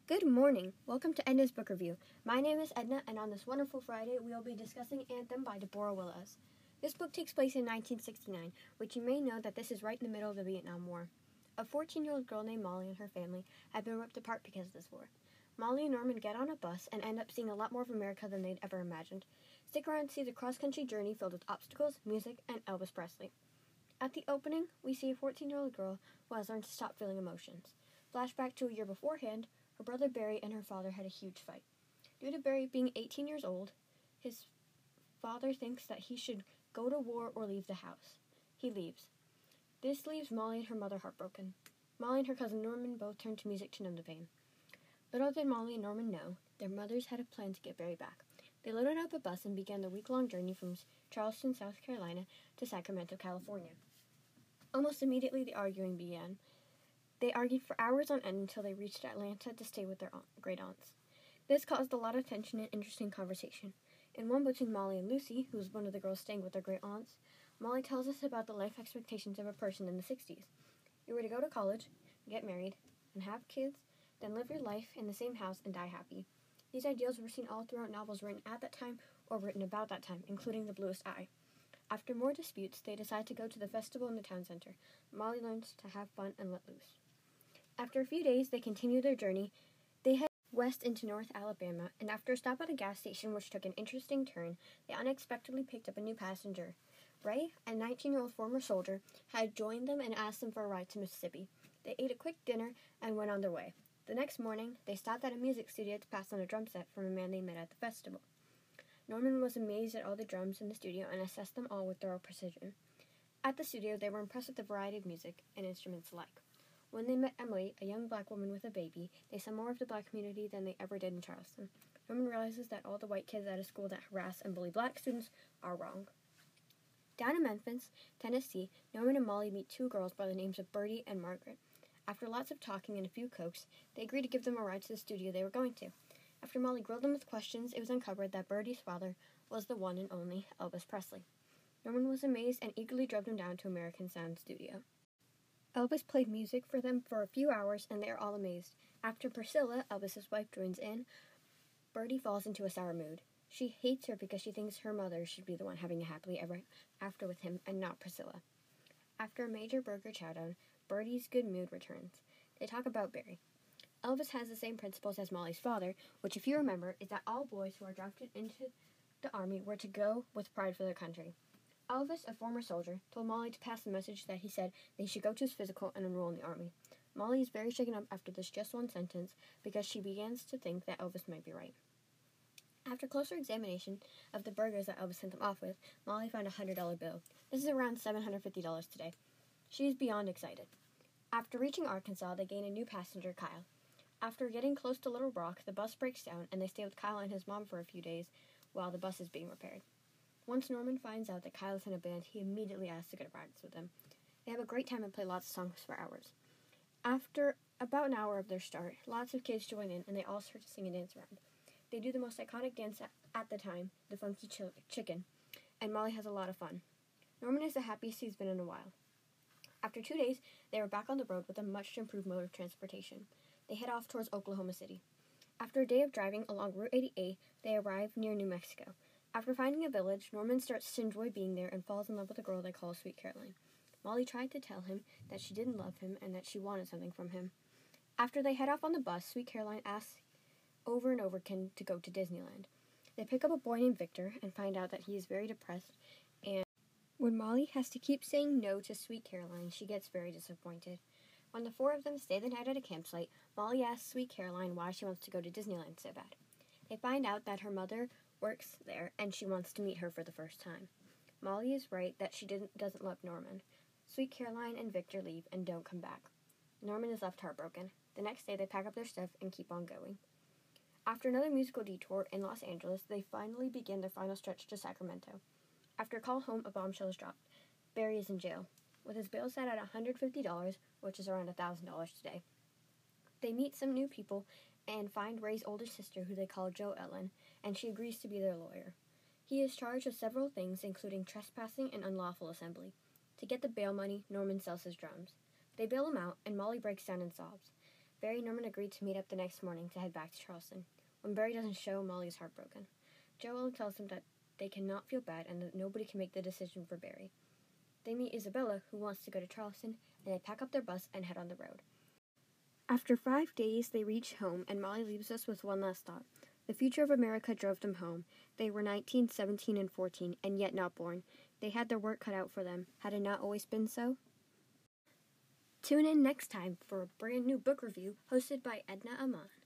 Good morning. Welcome to Edna's Book Review. My name is Edna, and on this wonderful Friday, we will be discussing Anthem by Deborah Willis. This book takes place in 1969, which you may know that this is right in the middle of the Vietnam War. A 14-year-old girl named Molly and her family have been ripped apart because of this war. Molly and Norman get on a bus and end up seeing a lot more of America than they'd ever imagined. Stick around to see the cross-country journey filled with obstacles, music, and Elvis Presley. At the opening, we see a 14-year-old girl who has learned to stop feeling emotions. Flashback to a year beforehand, her brother Barry and her father had a huge fight. Due to Barry being 18 years old, his father thinks that he should go to war or leave the house. He leaves. This leaves Molly and her mother heartbroken. Molly and her cousin Norman both turn to music to numb the pain. Little did Molly and Norman know, their mothers had a plan to get Barry back. They loaded up a bus and began the week-long journey from Charleston, South Carolina to Sacramento, California. Almost immediately, the arguing began. They argued for hours on end until they reached Atlanta to stay with their great-aunts. This caused a lot of tension and interesting conversation. In one between Molly and Lucy, who was one of the girls staying with their great-aunts, Molly tells us about the life expectations of a person in the 60s. You were to go to college, get married, and have kids, then live your life in the same house and die happy. These ideals were seen all throughout novels written at that time or written about that time, including The Bluest Eye. After more disputes, they decide to go to the festival in the town center. Molly learns to have fun and let loose. After a few days, they continue their journey. They head west into North Alabama, and after a stop at a gas station which took an interesting turn, they unexpectedly picked up a new passenger. Ray, a 19-year-old former soldier, had joined them and asked them for a ride to Mississippi. They ate a quick dinner and went on their way. The next morning, they stopped at a music studio to pass on a drum set from a man they met at the festival. Norman was amazed at all the drums in the studio and assessed them all with thorough precision. At the studio, they were impressed with the variety of music and instruments alike. When they met Emily, a young black woman with a baby, they saw more of the black community than they ever did in Charleston. Norman realizes that all the white kids at a school that harass and bully black students are wrong. Down in Memphis, Tennessee, Norman and Molly meet two girls by the names of Birdie and Margaret. After lots of talking and a few cokes, they agree to give them a ride to the studio they were going to. After Molly grilled them with questions, it was uncovered that Birdie's father was the one and only Elvis Presley. Norman was amazed and eagerly drove them down to American Sound Studio. Elvis played music for them for a few hours, and they are all amazed. After Priscilla, Elvis's wife, joins in, Birdie falls into a sour mood. She hates her because she thinks her mother should be the one having a happily ever after with him and not Priscilla. After a major burger chowdown, Birdie's good mood returns. They talk about Barry. Elvis has the same principles as Molly's father, which, if you remember, is that all boys who are drafted into the army were to go with pride for their country. Elvis, a former soldier, told Molly to pass the message that he said they should go to his physical and enroll in the army. Molly is very shaken up after this just one sentence because she begins to think that Elvis might be right. After closer examination of the burgers that Elvis sent them off with, Molly found a $100 bill. This is around $750 today. She is beyond excited. After reaching Arkansas, they gain a new passenger, Kyle. After getting close to Little Rock, the bus breaks down and they stay with Kyle and his mom for a few days while the bus is being repaired. Once Norman finds out that Kyle is in a band, he immediately asks to go to practice with them. They have a great time and play lots of songs for hours. After about an hour of their start, lots of kids join in and they all start to sing and dance around. They do the most iconic dance at the time, the Funky Chicken, and Molly has a lot of fun. Norman is the happiest he's been in a while. After 2 days, they are back on the road with a much improved mode of transportation. They head off towards Oklahoma City. After a day of driving along Route 88, they arrive near New Mexico. After finding a village, Norman starts to enjoy being there and falls in love with a girl they call Sweet Caroline. Molly tried to tell him that she didn't love him and that she wanted something from him. After they head off on the bus, Sweet Caroline asks over and over again to go to Disneyland. They pick up a boy named Victor and find out that he is very depressed, and when Molly has to keep saying no to Sweet Caroline, she gets very disappointed. When the four of them stay the night at a campsite, Molly asks Sweet Caroline why she wants to go to Disneyland so bad. They find out that her mother works there, and she wants to meet her for the first time. Molly is right that she doesn't love Norman. Sweet Caroline and Victor leave and don't come back. Norman is left heartbroken. The next day, they pack up their stuff and keep on going. After another musical detour in Los Angeles, they finally begin their final stretch to Sacramento. After a call home, a bombshell is dropped. Barry is in jail, with his bail set at $150, which is around $1,000 today. They meet some new people and find Ray's older sister, who they call Jo Ellen, and she agrees to be their lawyer. He is charged with several things, including trespassing and unlawful assembly. To get the bail money, Norman sells his drums. They bail him out, and Molly breaks down and sobs. Barry and Norman agreed to meet up the next morning to head back to Charleston. When Barry doesn't show, Molly is heartbroken. Joel tells him that they cannot feel bad and that nobody can make the decision for Barry. They meet Isabella, who wants to go to Charleston, and they pack up their bus and head on the road. After 5 days, they reach home, and Molly leaves us with one last thought. The future of America drove them home. They were 19, 17, and 14, and yet not born. They had their work cut out for them. Had it not always been so? Tune in next time for a brand new book review hosted by Edna Aman.